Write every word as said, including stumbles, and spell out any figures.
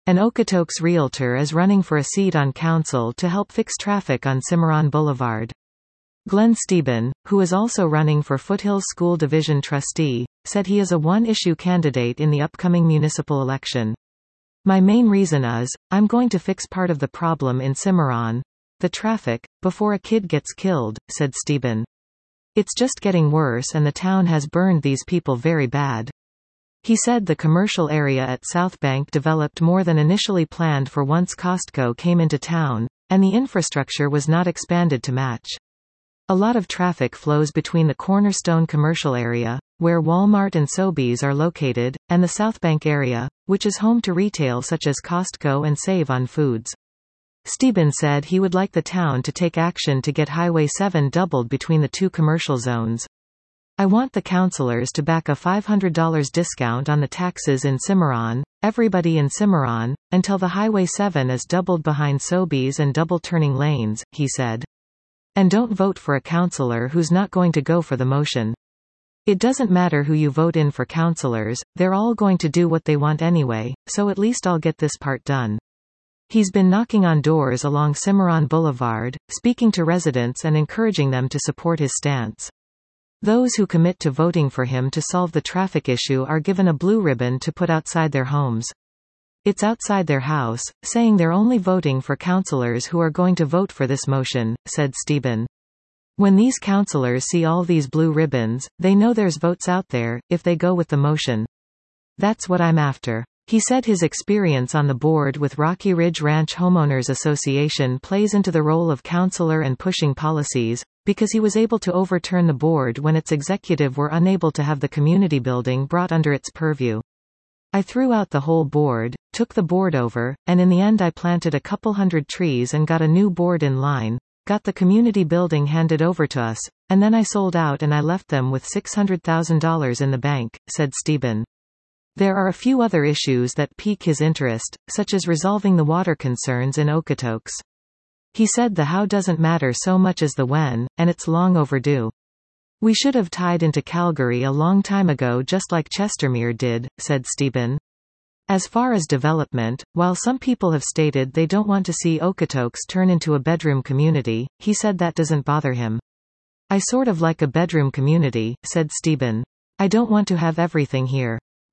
An Okotoks realtor is running for a seat on council to help fix traffic on Cimarron Boulevard. Glenn Steeben, who is also running for Foothills School Division trustee, said he is a one-issue candidate in the upcoming municipal election. My main reason is, I'm going to fix part of the problem in Cimarron, the traffic, before a kid gets killed, said Steeben. It's just getting worse and the town has burned these people very bad. He said the commercial area at South Bank developed more than initially planned for once Costco came into town, and the infrastructure was not expanded to match. A lot of traffic flows between the Cornerstone commercial area, where Walmart and Sobeys are located, and the South Bank area, which is home to retail such as Costco and Save on Foods. Steeben said he would like the town to take action to get Highway seven doubled between the two commercial zones. I want the councilors to back a five hundred dollars discount on the taxes in Cimarron, everybody in Cimarron, until the Highway seven is doubled behind Sobeys and double turning lanes, he said. And don't vote for a councilor who's not going to go for the motion. It doesn't matter who you vote in for councilors, they're all going to do what they want anyway, so at least I'll get this part done. He's been knocking on doors along Cimarron Boulevard, speaking to residents and encouraging them to support his stance. Those who commit to voting for him to solve the traffic issue are given a blue ribbon to put outside their homes. It's outside their house, saying they're only voting for councilors who are going to vote for this motion, said Steeben. When these councilors see all these blue ribbons, they know there's votes out there, if they go with the motion. That's what I'm after. He said his experience on the board with Rocky Ridge Ranch Homeowners Association plays into the role of councilor and pushing policies, because he was able to overturn the board when its executive were unable to have the community building brought under its purview. I threw out the whole board, took the board over, and in the end I planted a couple hundred trees and got a new board in line, got the community building handed over to us, and then I sold out and I left them with six hundred thousand dollars in the bank, said Steeben. There are a few other issues that pique his interest, such as resolving the water concerns in Okotoks. He said the how doesn't matter so much as the when, and it's long overdue. We should have tied into Calgary a long time ago just like Chestermere did, said Steeben. As far as development, while some people have stated they don't want to see Okotoks turn into a bedroom community, he said that doesn't bother him. I sort of like a bedroom community, said Steeben. I don't want to have everything here.